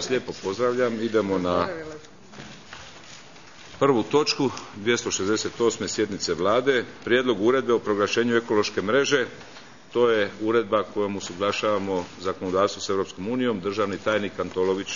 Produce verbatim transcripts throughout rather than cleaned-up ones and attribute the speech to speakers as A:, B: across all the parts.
A: Lijepo pozdravljam. Idemo na prvu točku dvjesto šezdeset osme sjednice Vlade, prijedlog uredbe o proglašenju ekološke mreže. To je uredba kojom usuglašavamo zakonodavstvo s Europskom unijom. Državni tajnik Antolović.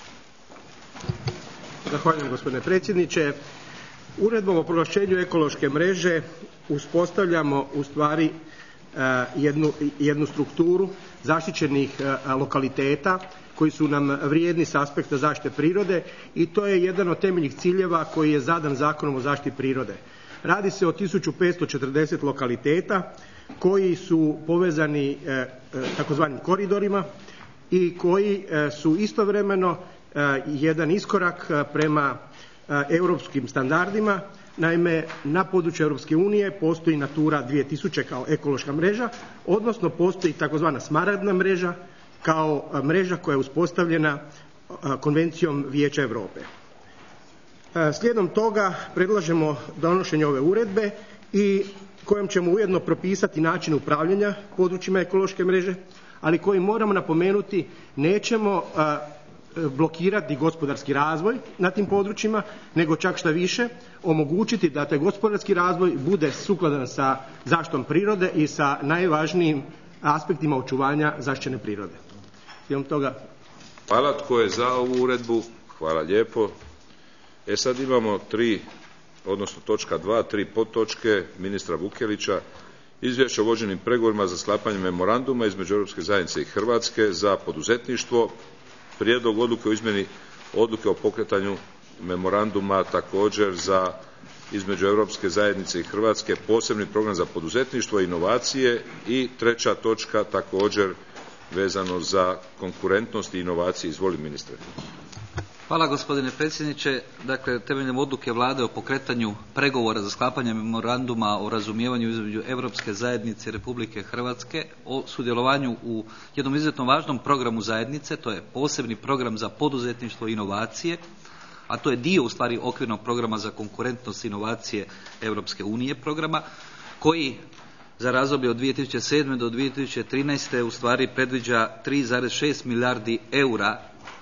B: Zahvaljujem gospodine predsjedniče. Uredbom o proglašenju ekološke mreže uspostavljamo u stvari jednu, jednu strukturu zaštićenih lokaliteta koji su nam vrijedni s aspekta zaštite prirode i to je jedan od temeljnih ciljeva koji je zadan Zakonom o zaštiti prirode. Radi se o tisuću petsto četrdeset lokaliteta koji su povezani e, takozvanim koridorima i koji e, su istovremeno e, jedan iskorak prema e, europskim standardima. Naime, na području Europske unije postoji Natura dvije tisuće kao ekološka mreža, odnosno postoji takozvana smaragdna mreža kao mreža koja je uspostavljena Konvencijom Vijeća Europe. Slijedom toga predlažemo donošenje ove uredbe i kojom ćemo ujedno propisati način upravljanja područjima ekološke mreže, ali koji moramo napomenuti nećemo blokirati gospodarski razvoj na tim područjima, nego čak šta više omogućiti da taj gospodarski razvoj bude sukladan sa zaštitom prirode i sa najvažnijim aspektima očuvanja zaštićene prirode. Slijedom toga.
A: Hvala. Tko je za ovu uredbu? Hvala lijepo. E sad imamo tri, odnosno točka dva, tri podtočke ministra Vukelića. Izvješće o vođenim pregovorima za sklapanje memoranduma između Europske zajednice i Hrvatske za poduzetništvo. Prijedlog odluke o izmjeni odluke o pokretanju memoranduma također za između Europske zajednice i Hrvatske posebni program za poduzetništvo i inovacije i treća točka također vezano za konkurentnost i inovacije. Izvoli ministre.
C: Hvala gospodine predsjedniče. Dakle, temeljem odluke Vlade o pokretanju pregovora za sklapanje memoranduma o razumijevanju između Europske zajednice i Republike Hrvatske o sudjelovanju u jednom izuzetno važnom programu zajednice, to je posebni program za poduzetništvo i inovacije, a to je dio u stvari okvirnog programa za konkurentnost i inovacije Europske unije programa, koji za razdoblje od dvije tisuće sedme do dvije tisuće trinaeste u stvari predviđa tri zarez šest milijardi eura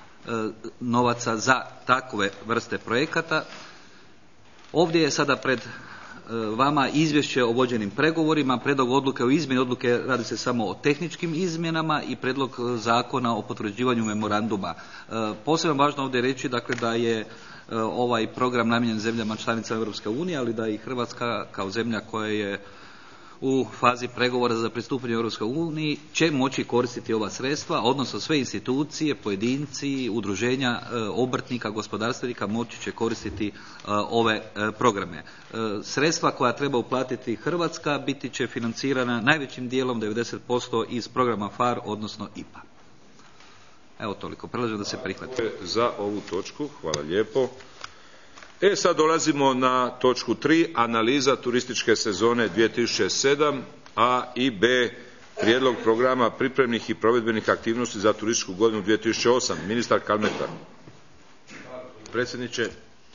C: novaca za takve vrste projekata. Ovdje je sada pred vama izvješće o vođenim pregovorima, prijedlog odluke o izmjeni odluke, radi se samo o tehničkim izmjenama i prijedlog zakona o potvrđivanju memoranduma. Posebno važno ovdje reći dakle da je ovaj program namijenjen zemljama članicama Europske unije, ali da i Hrvatska kao zemlja koja je u fazi pregovora za pristupanje Europskoj uniji će moći koristiti ova sredstva, odnosno sve institucije, pojedinci, udruženja obrtnika, gospodarstvenika moći će koristiti ove programe. Sredstva koja treba uplatiti Hrvatska biti će financirana najvećim dijelom devedeset posto iz programa F A R, odnosno I P A. Evo toliko. Predlažem da se prihvati.
A: Za ovu točku. Hvala lijepo. E sad dolazimo na točku tri, analiza turističke sezone dvije tisuće sedam, A i B, prijedlog programa pripremnih i provedbenih aktivnosti za turističku godinu dvije tisuće osam. Ministar Kalmeta.
D: Predsjedniče,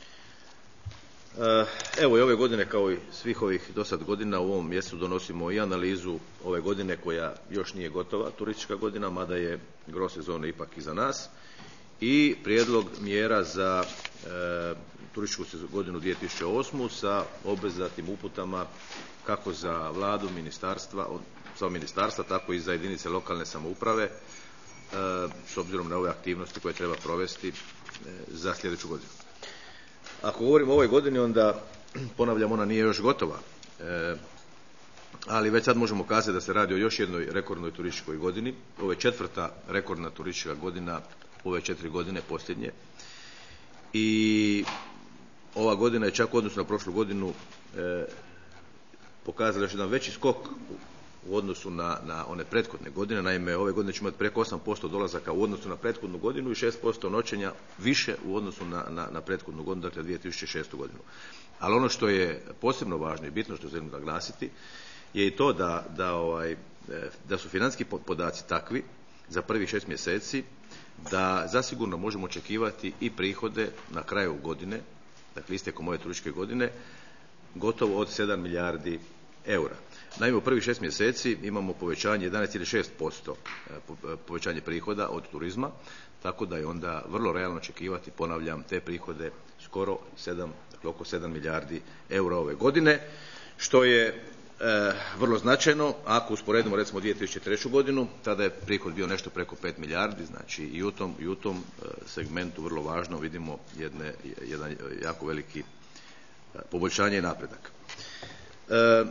D: evo i ove godine kao i svih ovih dosad godina u ovom mjestu donosimo i analizu ove godine koja još nije gotova, turistička godina, mada je gro sezone ipak iza nas, i prijedlog mjera za e, turističku godinu dvije tisuće osam sa obvezatnim uputama kako za Vladu, ministarstva, samo ministarstva, tako i za jedinice lokalne samouprave e, s obzirom na ove aktivnosti koje treba provesti e, za sljedeću godinu. Ako govorimo o ovoj godini, onda ponavljam, ona nije još gotova, e, ali već sad možemo kazati da se radi o još jednoj rekordnoj turističkoj godini. Ovo je četvrta rekordna turistička godina ove četiri godine posljednje i ova godina je čak u odnosu na prošlu godinu e, pokazala još jedan veći skok u, u odnosu na, na one prethodne godine. Naime, ove godine ćemo imati preko osam posto dolazaka u odnosu na prethodnu godinu i šest posto noćenja više u odnosu na, na, na prethodnu godinu, dakle dvije tisuće šestu godinu. Ali ono što je posebno važno i bitno što želim naglasiti je i to da, da, ovaj, da su financijski podaci takvi za prvih šest mjeseci da zasigurno možemo očekivati i prihode na kraju godine, dakle istekom ove turističke godine, gotovo od sedam milijardi eura. Naime, u prvih šest mjeseci imamo povećanje jedanaest zarez šest posto povećanje prihoda od turizma, tako da je onda vrlo realno očekivati, ponavljam, te prihode skoro sedam, dakle oko sedam milijardi eura ove godine, što je e, vrlo značajno. Ako usporedimo recimo dvije tisuće treću godinu, tada je prihod bio nešto preko pet milijardi, znači i u tom, i u tom segmentu vrlo važno vidimo jedne, jedan jako veliki poboljšanje i napredak. E,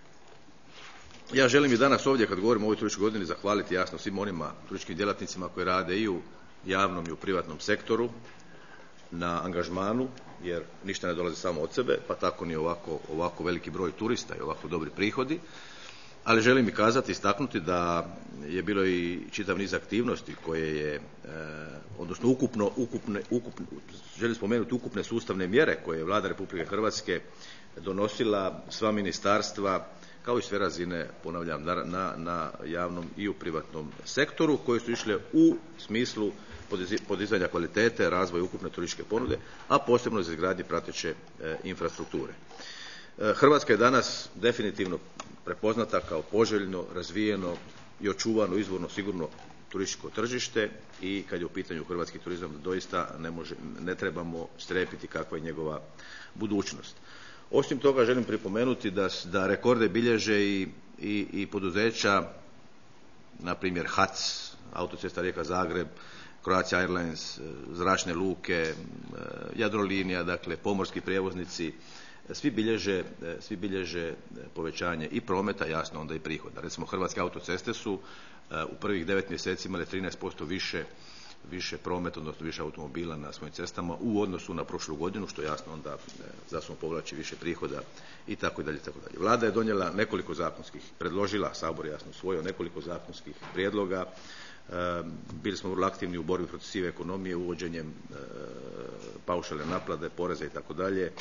D: Ja želim i danas ovdje, kad govorim o ovoj turističkoj godini, zahvaliti jasno svim onima turističkim djelatnicima koji rade i u javnom i u privatnom sektoru na angažmanu, jer ništa ne dolazi samo od sebe, pa tako ni ovako, ovako veliki broj turista i ovako dobri prihodi. Ali želim i kazati, istaknuti da je bilo i čitav niz aktivnosti koje je, e, odnosno ukupno, ukupne, ukupne, želim spomenuti ukupne sustavne mjere koje je Vlada Republike Hrvatske donosila, sva ministarstva, kao i sve razine, ponavljam, na, na, na javnom i u privatnom sektoru, koje su išle u smislu podizanja kvalitete, razvoja ukupne turističke ponude, a posebno za izgradnje prateće e, infrastrukture. E, Hrvatska je danas definitivno prepoznata kao poželjno, razvijeno i očuvano, izvorno, sigurno turističko tržište i kad je u pitanju hrvatski turizam doista ne, može, ne trebamo strepiti kakva je njegova budućnost. Osim toga želim pripomenuti da, da rekorde bilježe i, i, i poduzeća, na primjer H A C, autocesta Rijeka-Zagreb, Croatia Airlines, zračne luke, Jadrolinija, dakle pomorski prijevoznici, svi bilježe, svi bilježe povećanje i prometa, jasno onda i prihoda. Recimo Hrvatske autoceste su u prvih devet mjeseci imale trinaest posto više više prometa, odnosno više automobila na svojim cestama u odnosu na prošlu godinu, što jasno onda za sobom povlači više prihoda i tako dalje, tako dalje. Vlada je donijela nekoliko zakonskih, predložila, Sabor jasno usvojio nekoliko zakonskih prijedloga. E, bili smo vrlo aktivni u borbi protiv sive ekonomije, uvođenjem e, paušalne naplate, poreza i tako dalje.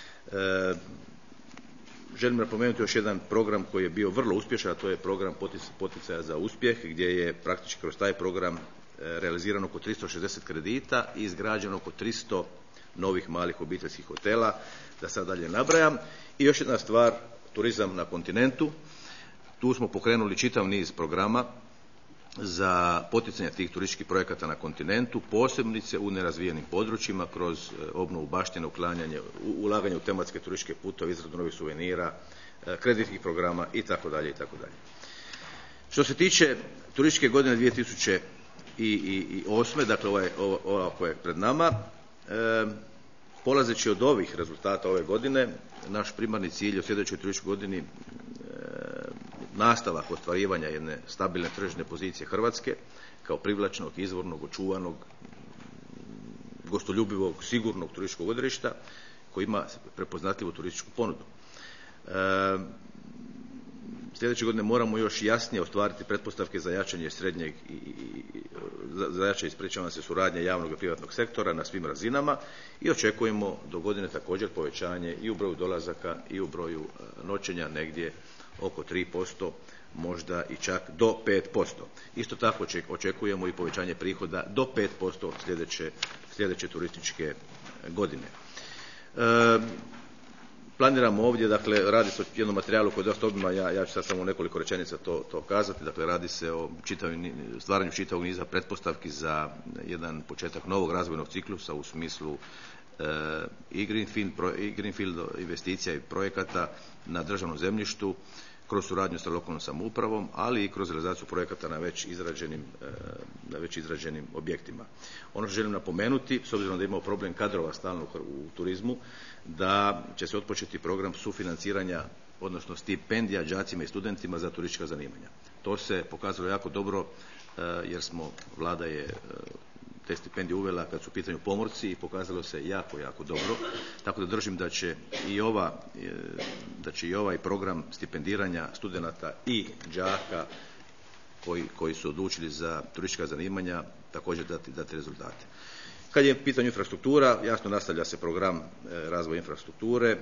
D: Želim napomenuti još jedan program koji je bio vrlo uspješan, a to je program poticaja za uspjeh, gdje je praktički kroz taj program realizirano oko tristo šezdeset kredita i izgrađeno oko tristo novih malih obiteljskih hotela, da sad dalje nabrajam. I još jedna stvar, turizam na kontinentu. Tu smo pokrenuli čitav niz programa za poticanje tih turističkih projekata na kontinentu, posebice u nerazvijenim područjima kroz obnovu baštine, uklanjanje, ulaganje u tematske turističke putove, izradu novih suvenira, kreditnih programa i tako dalje i tako dalje. Što se tiče turističke godine dvije tisuće osme, dakle ova, ova koja je pred nama, e, polazeći od ovih rezultata ove godine, naš primarni cilj u sljedećoj turističkoj godini e, nastavak ostvarivanja jedne stabilne tržišne pozicije Hrvatske kao privlačnog, izvornog, očuvanog, gostoljubivog, sigurnog turističkog odredišta koji ima prepoznatljivu turističku ponudu. E, Sljedeće godine moramo još jasnije ostvariti pretpostavke za jačanje srednjeg i, i za jačanje, ispričavam se, suradnje javnog i privatnog sektora na svim razinama i očekujemo do godine također povećanje i u broju dolazaka i u broju noćenja negdje oko tri posto, možda i čak do pet posto. Isto tako očekujemo i povećanje prihoda do pet posto sljedeće, sljedeće turističke godine. E, Planiramo ovdje, dakle, radi se o jednom materijalu koji je dosta obiman, ja, ja ću sad samo u nekoliko rečenica to, to kazati, dakle, radi se o čitavim, stvaranju čitavog niza pretpostavki za jedan početak novog razvojnog ciklusa u smislu e, i, greenfield, i greenfield investicija i projekata na državnom zemljištu, kroz suradnju sa lokalnom samoupravom, ali i kroz realizaciju projekata na već izrađenim, na već izrađenim objektima. Ono što želim napomenuti, s obzirom da imamo problem kadrova stalno u turizmu, da će se otpočeti program sufinanciranja, odnosno stipendija đacima i studentima za turistička zanimanja. To se pokazalo jako dobro jer smo, vlada je te stipendije uvela kad su u pitanju pomorci i pokazalo se jako, jako dobro. Tako da držim da će i ova, da će i ovaj program stipendiranja studenata i đaka koji, koji su odlučili za turistička zanimanja također dati, dati rezultate. Kad je u pitanju infrastruktura, jasno nastavlja se program razvoja infrastrukture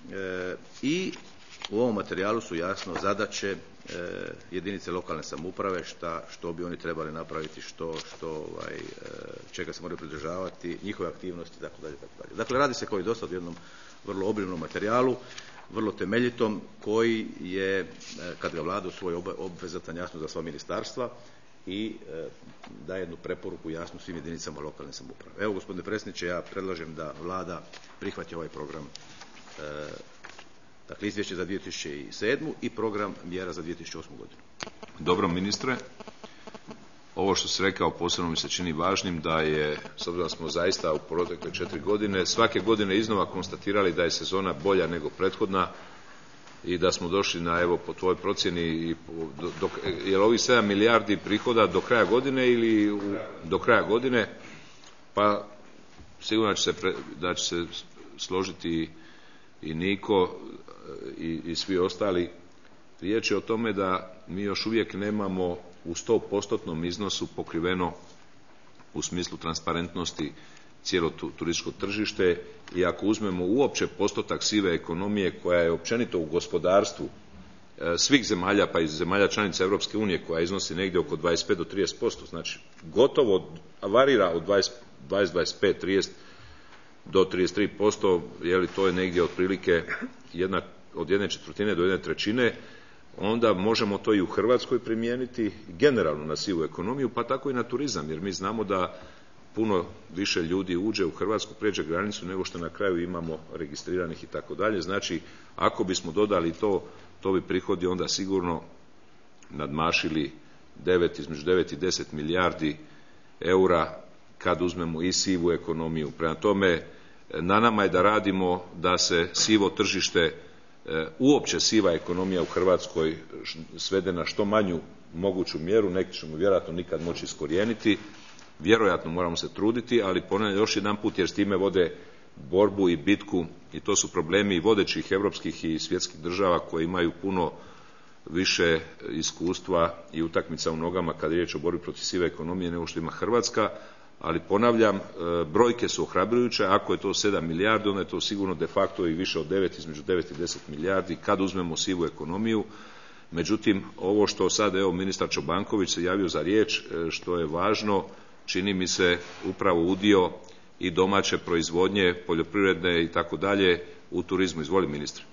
D: i u ovom materijalu su jasno zadaće jedinice lokalne samouprave šta, što bi oni trebali napraviti, što, što ovaj, čega se moraju pridržavati, njihove aktivnosti itd. itd. Dakle, radi se kao i do sad o jednom vrlo obimnom materijalu. vrlo temeljitom, koji je, kad ga Vlada usvoji, obvezatan jasno za sva ministarstva i e, daje jednu preporuku jasnu svim jedinicama lokalne samouprave. Evo, gospodine predsjedniče, ja predlažem da Vlada prihvati ovaj program, e, dakle izvješće za dvije tisuće sedmu i program mjera za dvije tisuće osmu godinu.
A: Dobro, ministre. Ovo što se rekao posebno mi se čini važnim, da je, s obzirom da smo zaista u protekle četiri godine svake godine iznova konstatirali da je sezona bolja nego prethodna i da smo došli na, evo, po tvojoj procjeni, i do, do, je li ovih sedam milijardi prihoda do kraja godine ili u, do kraja godine, pa sigurno će se, pre, da će se složiti i Niko i, i svi ostali. Riječ je o tome da mi još uvijek nemamo u sto postotnom iznosu pokriveno u smislu transparentnosti cijelo turističko tržište, i ako uzmemo uopće postotak sive ekonomije koja je općenito u gospodarstvu svih zemalja, pa i zemalja članica Europske unije, koja iznosi negdje oko dvadeset pet do trideset posto, znači gotovo varira od dvadeset, dvadeset pet, trideset do trideset tri posto, je li to je negdje otprilike jedna, od jedne četvrtine do jedne trećine, onda možemo to i u Hrvatskoj primijeniti generalno na sivu ekonomiju, pa tako i na turizam, jer mi znamo da puno više ljudi uđe u Hrvatsku, prijeđe granicu, nego što na kraju imamo registriranih i tako dalje. Znači, ako bismo dodali to, to bi prihodi onda sigurno nadmašili devet, između devet i deset milijardi eura kad uzmemo i sivu ekonomiju. Prema tome, na nama je da radimo da se sivo tržište, uopće siva ekonomija u Hrvatskoj svede na što manju moguću mjeru. Neki ćemo vjerojatno nikad moći iskorijeniti, vjerojatno moramo se truditi, ali ponavljam još jedan put, jer s time vode borbu i bitku, i to su problemi vodećih europskih i svjetskih država koje imaju puno više iskustva i utakmica u nogama kad je riječ o borbi protiv sive ekonomije nego što ima Hrvatska. Ali ponavljam, brojke su ohrabrujuće. Ako je to sedam milijardi, onda je to sigurno de facto i više od devet, između devet i deset milijardi kad uzmemo sivu ekonomiju. Međutim, ovo što sad, evo, ministar Čobanković se javio za riječ, što je važno, čini mi se upravo udio i domaće proizvodnje, poljoprivredne i tako dalje u turizmu. Izvoli, ministre.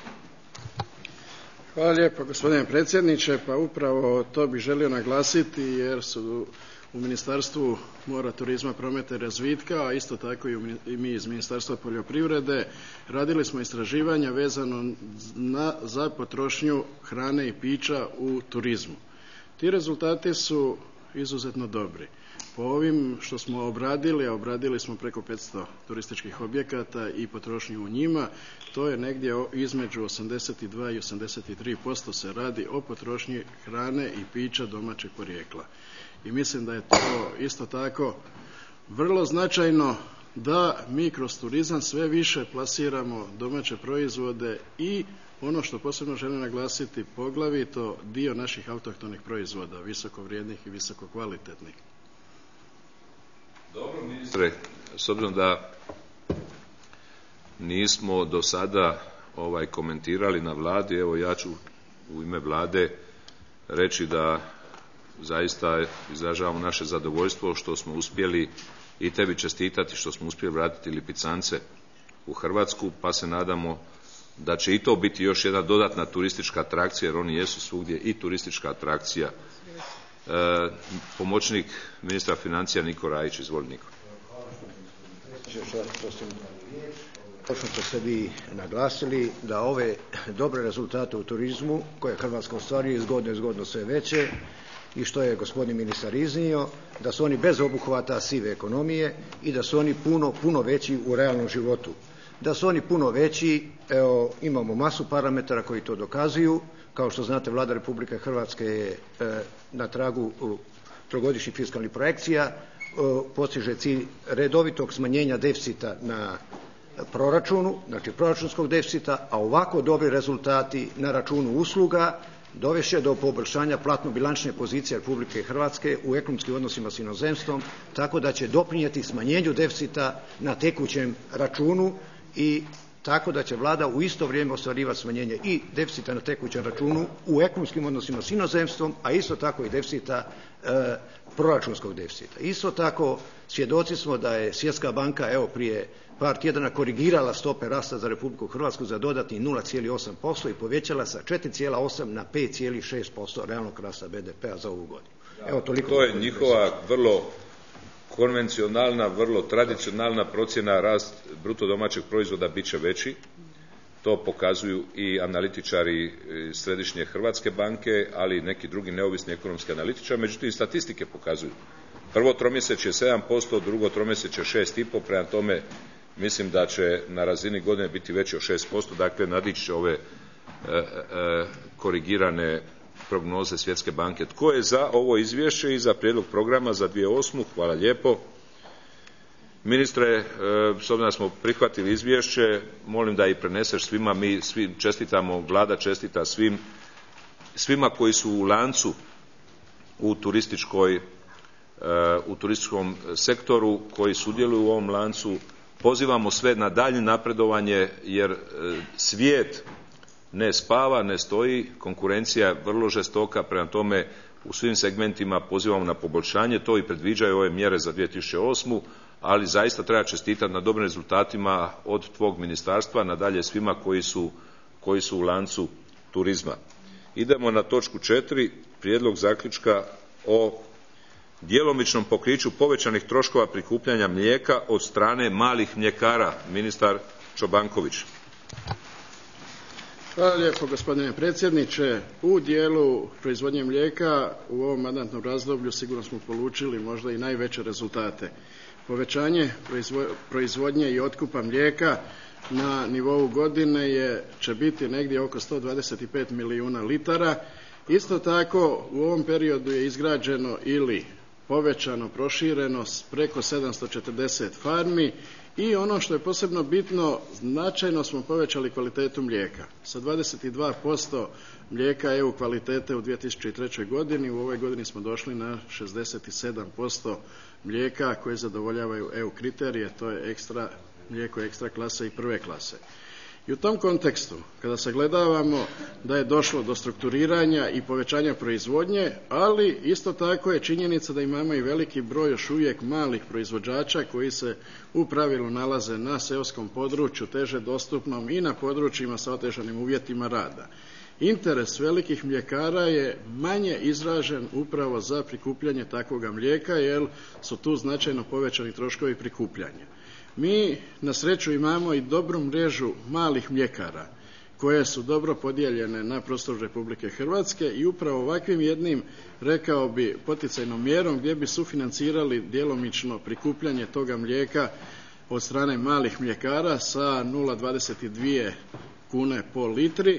E: Hvala lijepo, gospodine predsjedniče. Pa upravo to bih želio naglasiti, jer su u Ministarstvu mora, turizma, prometa i razvitka, a isto tako i mi iz Ministarstva poljoprivrede, radili smo istraživanja vezano na, za potrošnju hrane i pića u turizmu. Ti rezultati su izuzetno dobri. Po ovim što smo obradili, a obradili smo preko petsto turističkih objekata i potrošnju u njima, to je negdje između osamdeset dva i osamdeset tri posto se radi o potrošnji hrane i pića domaćeg porijekla. I mislim da je to isto tako vrlo značajno, da mi kroz turizam sve više plasiramo domaće proizvode i ono što posebno želim naglasiti, poglavito dio naših autohtonih proizvoda, visoko vrijednih i visoko kvalitetnih.
A: Dobro, ministre, s obzirom da nismo do sada ovaj, komentirali na Vladi, evo ja ću u ime Vlade reći da zaista izražavamo naše zadovoljstvo što smo uspjeli, i tebi čestitati što smo uspjeli vratiti lipicance u Hrvatsku, pa se nadamo da će i to biti još jedna dodatna turistička atrakcija, jer oni jesu svugdje i turistička atrakcija. E, pomoćnik ministra financija Niko Rajić, izvoli Niko.
F: Točno ste se vi naglasili da ove dobre rezultate u turizmu koje Hrvatska ostvaruje iz godine iz godine sve veće, i što je gospodin ministar iznio, da su oni bez obuhvata sive ekonomije i da su oni puno, puno veći u realnom životu. Da su oni puno veći, evo, imamo masu parametara koji to dokazuju. Kao što znate, Vlada Republike Hrvatske je e, na tragu e, trogodišnjih fiskalnih projekcija, e, postiže cilj redovitog smanjenja deficita na proračunu, znači proračunskog deficita, a ovako dobri rezultati na računu usluga dovešće do poboljšanja platno-bilančne pozicije Republike Hrvatske u ekonomskim odnosima s inozemstvom, tako da će doprinijeti smanjenju deficita na tekućem računu i tako da će Vlada u isto vrijeme ostvarivati smanjenje i deficita na tekućem računu u ekonomskim odnosima s inozemstvom, a isto tako i deficita e, proračunskog deficita. Isto tako svjedoci smo da je Svjetska banka evo prije par tjedana korigirala stope rasta za Republiku Hrvatsku za dodatnih nula zarez osam posto i povećala sa četiri zarez osam na pet zarez šest posto realnog rasta be de pea za ovu godinu. Evo, toliko.
A: To je njihova vrlo konvencionalna, vrlo tradicionalna procjena. Rast bruto domaćeg proizvoda bit će veći. To pokazuju i analitičari Središnje Hrvatske banke, ali i neki drugi neovisni ekonomski analitičari. Međutim, statistike pokazuju. Prvo tromjesečje sedam posto, drugo tromjesečje šest i pol, prema tome mislim da će na razini godine biti veći od šest posto, dakle nadići će ove e, e, korigirane prognoze Svjetske banke. Tko je za ovo izvješće i za prijedlog programa za dvije tisuće osmu? Hvala lijepo. Ministre, e, s obzirom da smo prihvatili izvješće, molim da i preneseš svima, mi svi čestitamo, Vlada čestita svim, svima koji su u lancu u turističkoj u turističkom sektoru, koji sudjeluju u ovom lancu. Pozivamo sve na daljnje napredovanje, jer svijet ne spava, ne stoji, konkurencija je vrlo žestoka, prema tome u svim segmentima pozivamo na poboljšanje, to i predviđaju ove mjere za dvije tisuće osmu, ali zaista treba čestitati na dobrim rezultatima od tvog ministarstva, nadalje svima koji su, koji su u lancu turizma. Idemo na točku četiri, prijedlog zaključka o djelomičnom pokriću povećanih troškova prikupljanja mlijeka od strane malih mljekara. Ministar Čobanković.
E: Hvala lijepo gospodine predsjedniče. U dijelu proizvodnje mlijeka u ovom mandatnom razdoblju sigurno smo polučili možda i najveće rezultate. Povećanje proizvodnje i otkupa mlijeka na nivou godine je, će biti negdje oko sto dvadeset pet milijuna litara. Isto tako u ovom periodu je izgrađeno ili povećano, prošireno preko sedamsto četrdeset farmi i ono što je posebno bitno, značajno smo povećali kvalitetu mlijeka. Sa dvadeset dva posto mlijeka E U kvalitete u dvije tisuće trećoj godini, u ovoj godini smo došli na šezdeset sedam posto mlijeka koje zadovoljavaju E U kriterije, to je ekstra, mlijeko ekstra klase i prve klase. I u tom kontekstu, kada sagledavamo da je došlo do strukturiranja i povećanja proizvodnje, ali isto tako je činjenica da imamo i veliki broj još uvijek malih proizvođača koji se u pravilu nalaze na seoskom području, teže dostupnom i na područjima sa otežanim uvjetima rada. Interes velikih mljekara je manje izražen upravo za prikupljanje takvoga mlijeka, jer su tu značajno povećani troškovi prikupljanja. Mi na sreću imamo i dobru mrežu malih mljekara koje su dobro podijeljene na prostoru Republike Hrvatske i upravo ovakvim jednim, rekao bi, poticajnom mjerom gdje bi sufinancirali djelomično prikupljanje toga mlijeka od strane malih mljekara sa nula zarez dvadeset dvije kune po litri,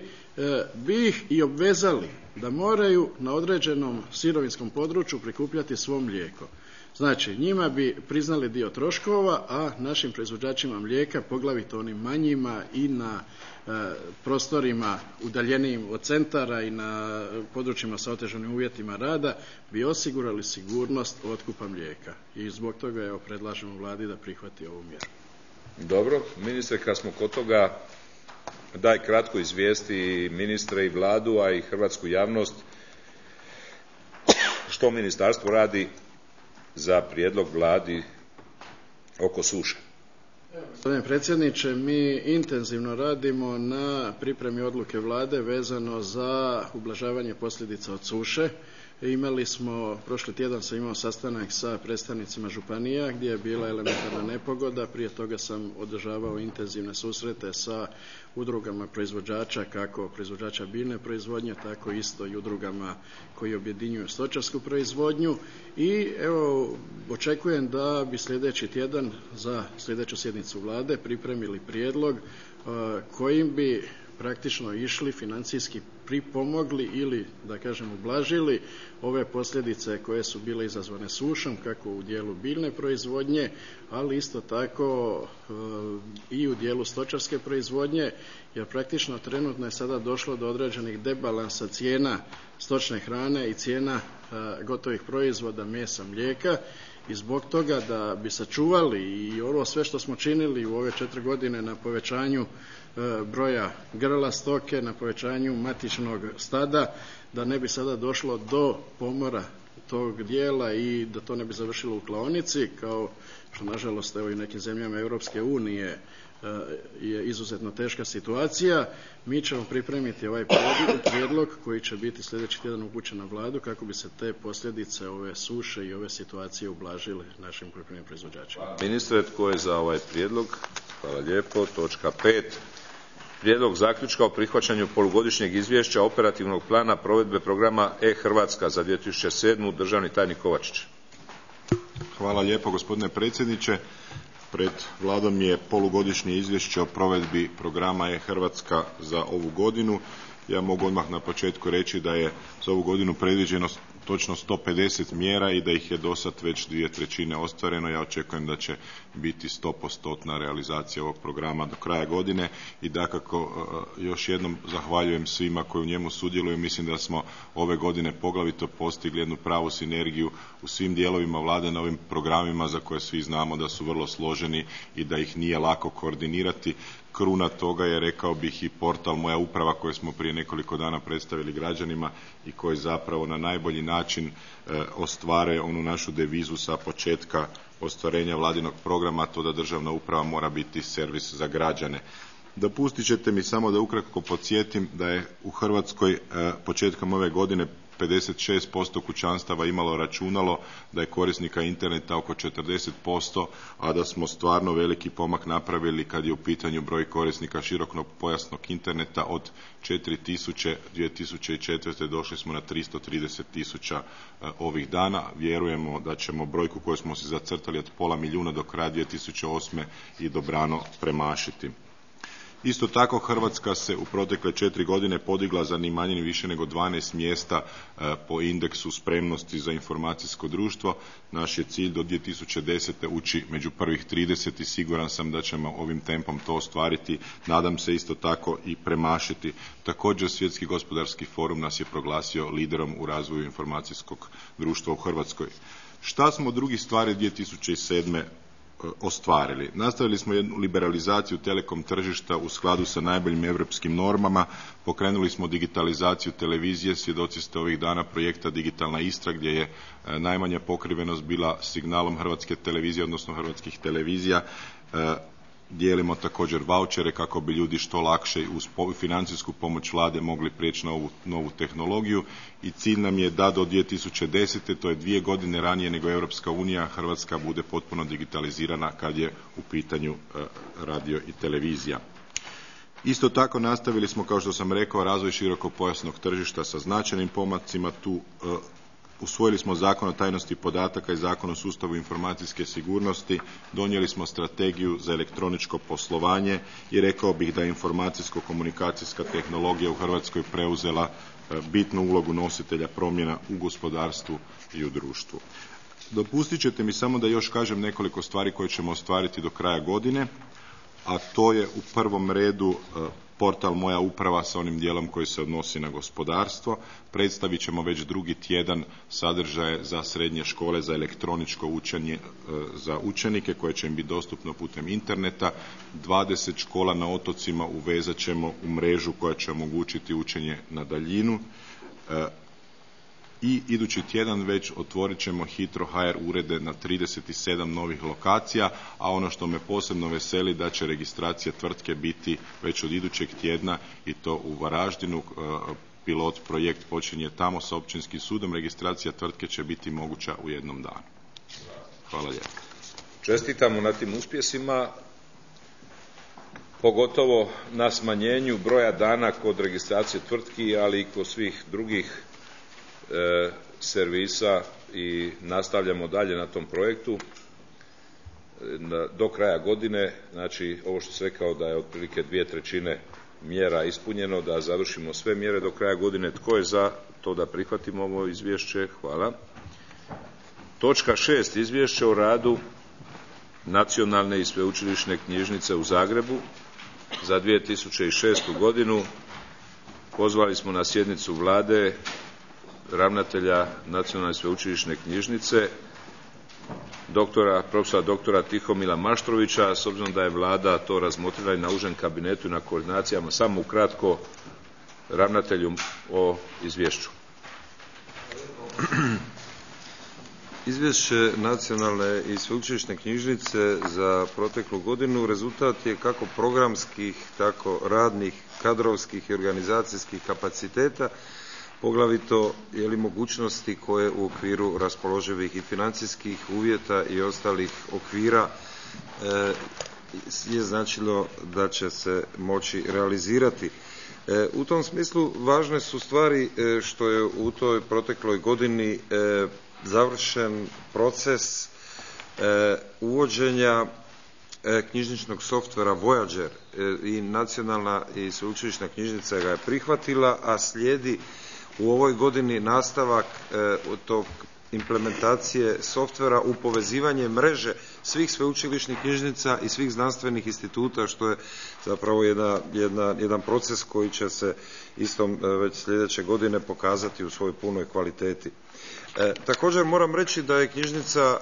E: bi ih i obvezali da moraju na određenom sirovinskom području prikupljati svo mlijeko. Znači, njima bi priznali dio troškova, a našim proizvođačima mlijeka, poglavito onim manjima i na e, prostorima udaljenijim od centara i na područjima sa otežanim uvjetima rada, bi osigurali sigurnost otkupa mlijeka. I zbog toga evo, predlažemo Vladi da prihvati ovu mjeru.
A: Dobro, ministre, kad smo kod toga, daj kratko izvijesti ministre i Vladu, a i hrvatsku javnost, što ministarstvo radi za prijedlog Vladi oko suše.
E: Gospodine predsjedniče, mi intenzivno radimo na pripremi odluke Vlade vezano za ublažavanje posljedica od suše. Imali smo, prošli tjedan sam imao sastanak sa predstavnicima županija gdje je bila elementarna nepogoda. Prije toga sam održavao intenzivne susrete sa udrugama proizvođača, kako proizvođača biljne proizvodnje, tako isto i udrugama koji objedinjuju stočarsku proizvodnju. I evo, očekujem da bi sljedeći tjedan za sljedeću sjednicu Vlade pripremili prijedlog kojim bi praktično išli financijski pripomogli ili, da kažem, ublažili ove posljedice koje su bile izazvane sušom, kako u dijelu biljne proizvodnje, ali isto tako e, i u dijelu stočarske proizvodnje, jer praktično trenutno je sada došlo do određenih debalansa cijena stočne hrane i cijena e, gotovih proizvoda, mesa, mlijeka. I zbog toga da bi sačuvali i ovo sve što smo činili u ove četiri godine na povećanju e, broja grla stoke, na povećanju matičnog stada, da ne bi sada došlo do pomora tog dijela i da to ne bi završilo u klaonici, kao što nažalost evo i u nekim zemljama Europske unije je izuzetno teška situacija. Mi ćemo pripremiti ovaj prijedlog koji će biti sljedeći tjedan upućen na Vladu kako bi se te posljedice ove suše i ove situacije ublažile našim poljoprivrednim proizvođačima.
A: Ministre, tko je za ovaj prijedlog? Hvala lijepo. Točka pet. Prijedlog zaključka o prihvaćanju polugodišnjeg izvješća operativnog plana provedbe programa E-Hrvatska za dvije tisuće sedmu. Državni tajnik Kovačić.
G: Hvala lijepo gospodine predsjedniče. Pred Vladom je polugodišnje izvješće o provedbi programa E-Hrvatska za ovu godinu. Ja mogu odmah na početku reći da je za ovu godinu predviđeno točno sto pedeset mjera i da ih je do sad već dvije trećine ostvareno. Ja očekujem da će biti sto postotna realizacija ovog programa do kraja godine i dakako još jednom zahvaljujem svima koji u njemu sudjeluju. Mislim da smo ove godine poglavito postigli jednu pravu sinergiju u svim dijelovima Vlade na ovim programima za koje svi znamo da su vrlo složeni i da ih nije lako koordinirati. Kruna toga je, rekao bih, i portal Moja uprava koji smo prije nekoliko dana predstavili građanima i koji zapravo na najbolji način e, ostvaruje onu našu devizu sa početka ostvarenja vladinog programa, to da državna uprava mora biti servis za građane. Dopustit ćete mi samo da ukratko podsjetim da je u Hrvatskoj e, početkom ove godine pedeset šest posto kućanstava imalo računalo, da je korisnika interneta oko četrdeset posto, a da smo stvarno veliki pomak napravili kad je u pitanju broj korisnika širokopojasnog interneta. Od četiri tisuće dvije tisuće četvrte. došli smo na tristo trideset tisuća ovih dana. Vjerujemo da ćemo brojku koju smo si zacrtali od pola milijuna do kraja dvije tisuće osme i dobrano premašiti. Isto tako Hrvatska se u protekle četiri godine podigla za ni manje ni više nego dvanaest mjesta po indeksu spremnosti za informacijsko društvo. Naš je cilj do dvije tisuće desete. ući među prvih trideset i siguran sam da ćemo ovim tempom to ostvariti. Nadam se isto tako i premašiti. Također Svjetski gospodarski forum nas je proglasio liderom u razvoju informacijskog društva u Hrvatskoj. Šta smo od drugih stvari dvije tisuće sedme. ostvarili? Nastavili smo jednu liberalizaciju telekom tržišta u skladu sa najboljim europskim normama, pokrenuli smo digitalizaciju televizije, svjedoci ste ovih dana projekta Digitalna Istra gdje je najmanja pokrivenost bila signalom Hrvatske televizije, odnosno hrvatskih televizija. Dijelimo također vaučere kako bi ljudi što lakše i uz financijsku pomoć Vlade mogli prijeći na ovu novu tehnologiju i cilj nam je da do dvije tisuće desete. to je dvije godine ranije nego Europska unija, Hrvatska bude potpuno digitalizirana kad je u pitanju radio i televizija. Isto tako nastavili smo, kao što sam rekao, razvoj širokopojasnog tržišta sa značajnim pomacima. Tu usvojili smo Zakon o tajnosti podataka i Zakon o sustavu informacijske sigurnosti, donijeli smo strategiju za elektroničko poslovanje i rekao bih da je informacijsko-komunikacijska tehnologija u Hrvatskoj preuzela bitnu ulogu nositelja promjena u gospodarstvu i u društvu. Dopustit ćete mi samo da još kažem nekoliko stvari koje ćemo ostvariti do kraja godine, a to je u prvom redu portal Moja uprava sa onim dijelom koji se odnosi na gospodarstvo. Predstavit ćemo već drugi tjedan sadržaje za srednje škole, za elektroničko učenje za učenike koje će im biti dostupno putem interneta. dvadeset škola na otocima uvezat ćemo u mrežu koja će omogućiti učenje na daljinu. I idući tjedan već otvorit ćemo hitro ha er urede na trideset sedam novih lokacija, a ono što me posebno veseli da će registracija tvrtke biti već od idućeg tjedna i to u Varaždinu. Pilot projekt počinje tamo sa općinskim sudom, registracija tvrtke će biti moguća u jednom danu. Hvala lijepo.
A: Čestitamo na tim uspjesima, pogotovo na smanjenju broja dana kod registracije tvrtki, ali i kod svih drugih E, servisa i nastavljamo dalje na tom projektu na, do kraja godine. Znači, ovo što sam rekao da je otprilike dvije trećine mjera ispunjeno, da završimo sve mjere do kraja godine. Tko je za to da prihvatimo ovo izvješće? Hvala. Točka šest. Izvješće o radu Nacionalne i sveučilišne knjižnice u Zagrebu za dvije tisuće šestu. godinu. Pozvali smo na sjednicu Vlade ravnatelja Nacionalne sveučilišne knjižnice, doktora, profesora doktora Tihomila Maštrovića. S obzirom da je Vlada to razmotrila i na užem kabinetu i na koordinacijama, samo ukratko ravnatelju o izvješću. Izvješće nacionalne i sveučilišne knjižnice za proteklu godinu rezultat je kako programskih, tako radnih, kadrovskih i organizacijskih kapaciteta, poglavito je li mogućnosti koje u okviru raspoloživih i financijskih uvjeta i ostalih okvira e, je značilo da će se moći realizirati. E, u tom smislu važne su stvari e, što je u toj protekloj godini e, završen proces e, uvođenja e, knjižničnog softvera Voyager e, i nacionalna i sveučilišna knjižnica ga je prihvatila, a slijedi u ovoj godini nastavak e, od tog implementacije softvera u povezivanje mreže svih sveučilišnih knjižnica i svih znanstvenih instituta, što je zapravo jedna, jedna, jedan proces koji će se istom e, već sljedeće godine pokazati u svojoj punoj kvaliteti. E, također moram reći da je knjižnica e,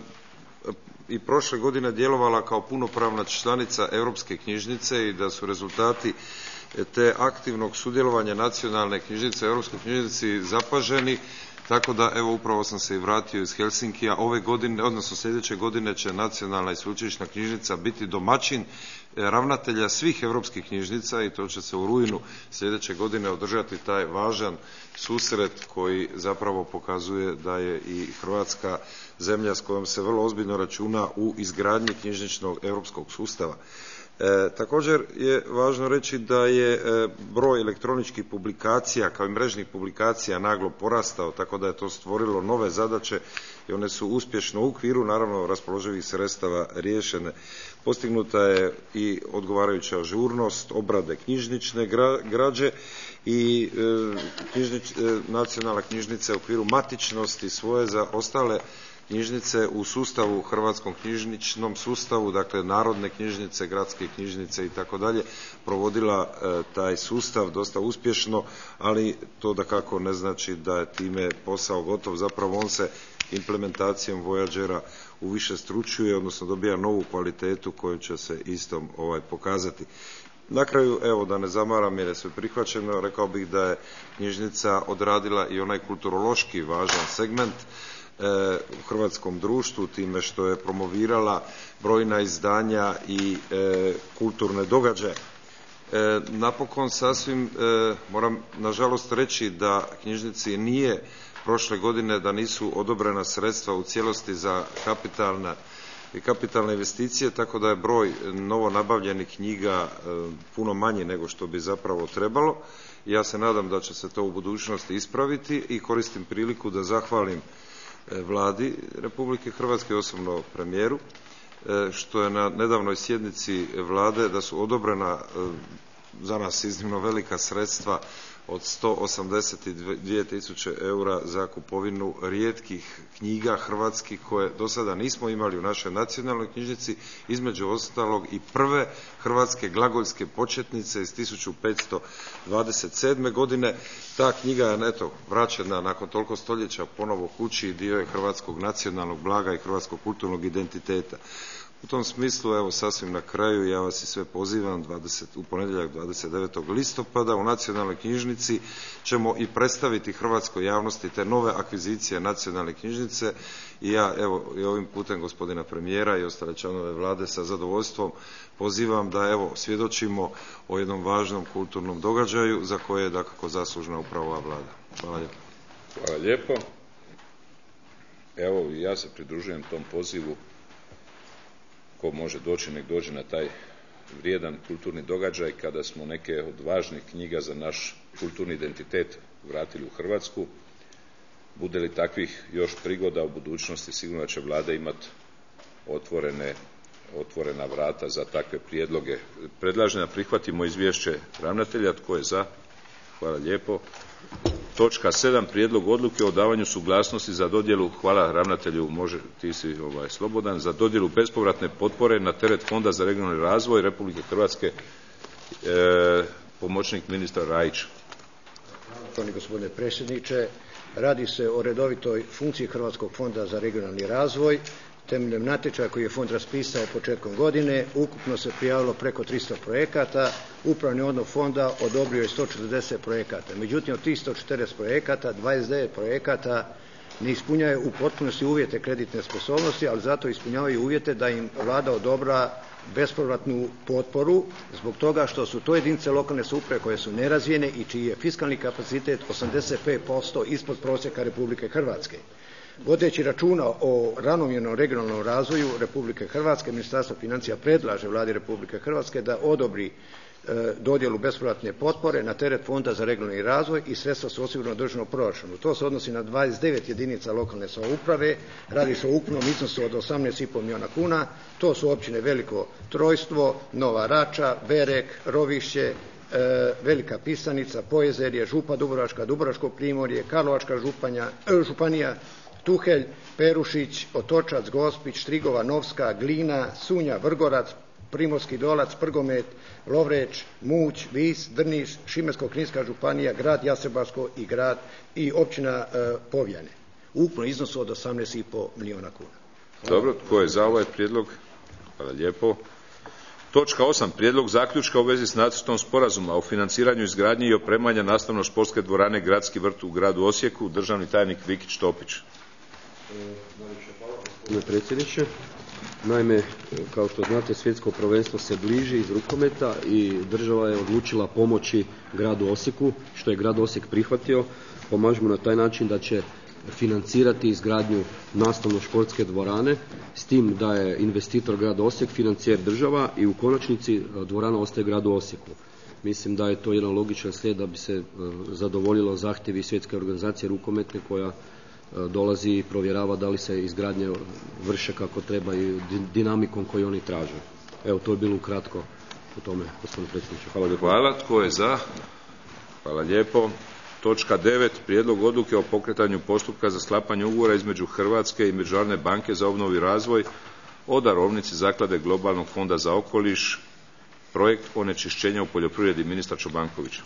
A: i prošle godine djelovala kao punopravna članica Europske knjižnice i da su rezultati te aktivnog sudjelovanja nacionalne knjižnice u Europskoj knjižnici zapaženi, tako da evo upravo sam se i vratio iz Helsinkija. Ove godine, odnosno sljedeće godine će nacionalna i sveučilišna knjižnica biti domaćin ravnatelja svih europskih knjižnica i to će se u rujnu sljedeće godine održati taj važan susret koji zapravo pokazuje da je i Hrvatska zemlja s kojom se vrlo ozbiljno računa u izgradnji knjižničnog europskog sustava. E, također je važno reći da je e, broj elektroničkih publikacija kao i mrežnih publikacija naglo porastao, tako da je to stvorilo nove zadaće i one su uspješno u okviru naravno raspoloživih sredstava riješene. Postignuta je i odgovarajuća ažurnost obrade knjižnične gra, građe i e, knjižnič, e, nacionalna knjižnica u okviru matičnosti svoje za ostale knjižnice u sustavu, hrvatskom knjižničnom sustavu, dakle narodne knjižnice, gradske knjižnice i tako dalje, provodila e, taj sustav dosta uspješno, ali to dakako ne znači da je time posao gotov, zapravo on se implementacijom Voyagera uvišestručuje, odnosno dobija novu kvalitetu koju će se istom ovaj pokazati. Na kraju, evo da ne zamaram jer je sve prihvaćeno, rekao bih da je knjižnica odradila i onaj kulturološki važan segment u hrvatskom društvu time što je promovirala brojna izdanja i e, kulturne događaje. E, napokon sasvim e, moram nažalost reći da knjižnici nije prošle godine da nisu odobrena sredstva u cijelosti za kapitalne i kapitalne investicije, tako da je broj novo nabavljenih knjiga e, puno manji nego što bi zapravo trebalo. Ja se nadam da će se to u budućnosti ispraviti i koristim priliku da zahvalim Vladi Republike Hrvatske, osobno premijeru, što je na nedavnoj sjednici Vlade da su odobrena za nas iznimno velika sredstva od sto osamdeset dvije tisuće eura za kupovinu rijetkih knjiga hrvatskih koje do sada nismo imali u našoj nacionalnoj knjižnici, između ostalog i prve hrvatske glagoljske početnice iz tisuću petsto dvadeset sedme. godine. Ta knjiga je eto vraćena nakon toliko stoljeća ponovo kući i dio je hrvatskog nacionalnog blaga i hrvatskog kulturnog identiteta. U tom smislu, evo sasvim na kraju, ja vas i sve pozivam, dvadeset, u ponedjeljak dvadeset devetog listopada u Nacionalnoj knjižnici ćemo i predstaviti hrvatskoj javnosti te nove akvizicije Nacionalne knjižnice i ja evo i ovim putem gospodina premijera i ostale članove Vlade sa zadovoljstvom pozivam da evo svjedočimo o jednom važnom kulturnom događaju za koje je dakako zaslužna upravo ova Vlada. Hvala lijepo.
H: Hvala lijepo. Evo ja se pridružujem tom pozivu. Ko može doći, nek dođe na taj vrijedan kulturni događaj kada smo neke od važnih knjiga za naš kulturni identitet vratili u Hrvatsku. Bude li takvih još prigoda u budućnosti, sigurno će Vlada imati otvorene, otvorena vrata za takve prijedloge. Predlažem da prihvatimo izvješće ravnatelja. Tko je za? Hvala lijepo. Točka sedam. Prijedlog odluke o davanju suglasnosti za dodjelu, hvala ravnatelju, može, ti si ovaj, slobodan, za dodjelu bespovratne potpore na teret Fonda za regionalni razvoj Republike Hrvatske, e, pomoćnik ministra Rajić.
F: Hvala gospodine predsjedniče. Radi se o redovitoj funkciji Hrvatskog fonda za regionalni razvoj. Temeljem natječaja koji je fond raspisao početkom godine, ukupno se prijavilo preko tristo projekata, upravni odbor fonda odobrio je sto četrdeset projekata. Međutim, od tih sto četrdeset projekata, dvadeset devet projekata ne ispunjaju u potpunosti uvjete kreditne sposobnosti, ali zato ispunjavaju uvjete da im vlada odobra bespovratnu potporu zbog toga što su to jedinice lokalne samouprave koje su nerazvijene i čiji je fiskalni kapacitet osamdeset pet posto ispod prosjeka Republike Hrvatske. Vodeći računa o ravnomjernom regionalnom razvoju Republike Hrvatske, Ministarstvo financija predlaže Vladi Republike Hrvatske da odobri e, dodjelu bespovratne potpore na teret Fonda za regionalni razvoj i sredstva su osigurana u državnom proračunu. To se odnosi na dvadeset devet jedinica lokalne samouprave, radi se o ukupnom iznosu od osamnaest i pol milijuna kuna. To su općine Veliko Trojstvo, Nova Rača, Berek, Rovišće, e, Velika Pisanica, Pojezerje, Župa Dubrovačka, Dubrovačko primorje, Karlovačka županja, e, županija, Tuhelj, Perušić, Otočac, Gospić, Štrigova, Novska, Glina, Sunja, Vrgorac, Primorski Dolac, Prgomet, Lovreč, Muć, Vis, Drniš, Šibensko-kninska županija, grad Jastrebarsko i grad i općina e, Povjane. U ukupnom iznosu od osamnaest i pol milijuna kuna.
A: Dobro, tko je za ovaj prijedlog? Hvala lijepo. Točka osam. Prijedlog zaključka u vezi s nacrtom sporazuma o financiranju izgradnje i opremanja nastavno-športske dvorane Gradski vrt u gradu Osijeku. Državni tajnik Vikić Topić.
I: Gospodine predsjedniče, naime, kao što znate, svjetsko prvenstvo se bliži iz rukometa i država je odlučila pomoći gradu Osijeku, što je grad Osijek prihvatio. Pomažemo na taj način da će financirati izgradnju nastavno-športske dvorane, s tim da je investitor grad Osijek, financijer država i u konačnici dvorana ostaje gradu Osijeku. Mislim da je to jedan logičan slijed da bi se zadovoljilo zahtjevi svjetske organizacije rukometne koja dolazi i provjerava da li se izgradnje vrše kako treba i dinamikom koju oni traže. Evo, to je bilo ukratko o tome, gospodine predsjedniče. Hvala lijepo.
A: Hvala. Tko je za? Hvala lijepo. Točka devet. Prijedlog odluke o pokretanju postupka za sklapanje ugovora između Hrvatske i Međunarodne banke za obnovu i razvoj o darovnici Zaklade Globalnog fonda za okoliš, projekt onečišćenja u poljoprivredi. Ministar Čobanković.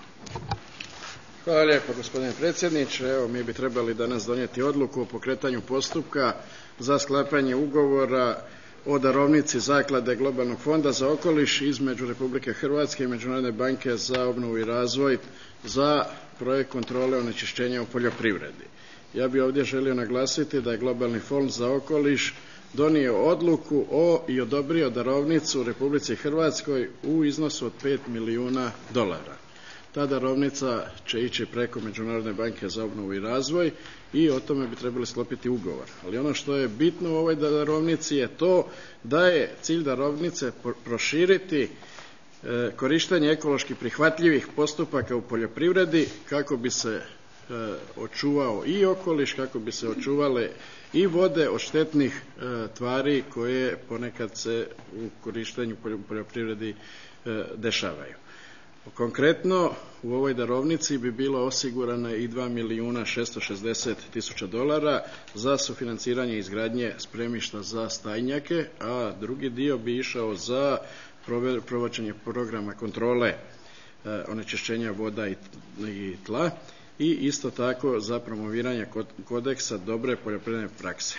E: Hvala lijepo, gospodine predsjedniče. Evo, mi bi trebali danas donijeti odluku o pokretanju postupka za sklapanje ugovora o darovnici Zaklade Globalnog fonda za okoliš između Republike Hrvatske i Međunarodne banke za obnovu i razvoj za projekt kontrole onečišćenja u poljoprivredi. Ja bih ovdje želio naglasiti da je Globalni fond za okoliš donio odluku o i odobrio darovnicu Republici Hrvatskoj u iznosu od pet milijuna dolara. Ta darovnica će ići preko Međunarodne banke za obnovu i razvoj i o tome bi trebali sklopiti ugovor. Ali ono što je bitno u ovoj darovnici je to da je cilj darovnice proširiti e, korištenje ekološki prihvatljivih postupaka u poljoprivredi kako bi se e, očuvao i okoliš, kako bi se očuvale i vode od štetnih e, tvari koje ponekad se u korištenju poljoprivredi e, dešavaju. Konkretno, u ovoj darovnici bi bilo osigurana i dva milijuna šesto šezdeset tisuća dolara za sufinanciranje izgradnje spremišta za stajnjake, a drugi dio bi išao za provođenje programa kontrole e, onečišćenja voda i, i tla i isto tako za promoviranje kodeksa dobre poljoprivredne prakse.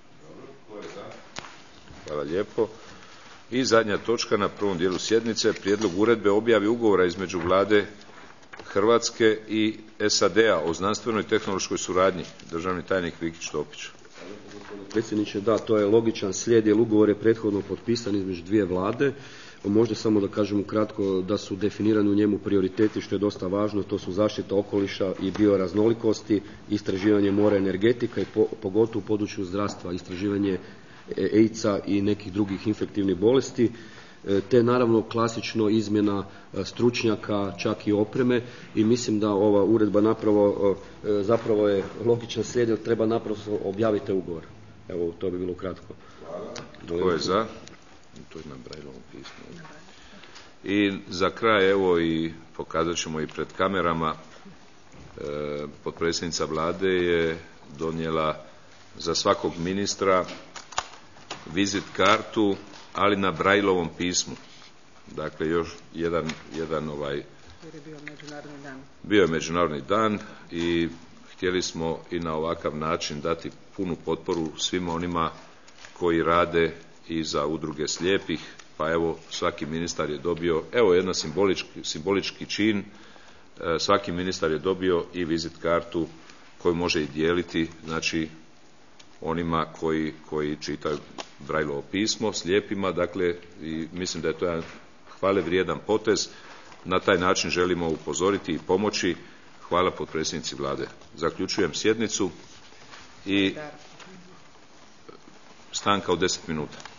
A: Hvala lijepo. I zadnja točka na prvom dijelu sjednice, prijedlog uredbe o objavi ugovora između Vlade Hrvatske i S A D-a o znanstvenoj i tehnološkoj suradnji. Državni tajnik Vikić Topić.
I: Predsjedniče, da, to je logičan slijed, jer ugovor je prethodno potpisan između dvije vlade. Možda samo da kažem ukratko da su definirani u njemu prioriteti, što je dosta važno, to su zaštita okoliša i bioraznolikosti, istraživanje mora, energetika i po, pogotovo u području zdravstva, istraživanje AIDS-a i nekih drugih infektivnih bolesti, te naravno klasično izmjena stručnjaka, čak i opreme, i mislim da ova uredba napravo, zapravo je logičan slijed, jer treba naprosto objaviti ugovor. Evo, to bi bilo kratko.
A: Tko je za? To je na Brajlovom pismu. I za kraj, evo, i pokazat ćemo i pred kamerama, e, potpredsjednica Vlade je donijela za svakog ministra vizit kartu, ali na Brajlovom pismu. Dakle, još jedan, jedan ovaj... Jer je bio međunarodni dan. Bio je međunarodni dan i htjeli smo i na ovakav način dati punu potporu svima onima koji rade i za udruge slijepih, pa evo, svaki ministar je dobio, evo jedan simbolički, simbolički čin, svaki ministar je dobio i vizit kartu koju može i dijeliti, znači onima koji, koji čitaju Brailleovo pismo, slijepima, dakle, i mislim da je to jedan hvale vrijedan potez. Na taj način želimo upozoriti i pomoći. Hvala potpredsjednici Vlade. Zaključujem sjednicu i stanka od deset minuta.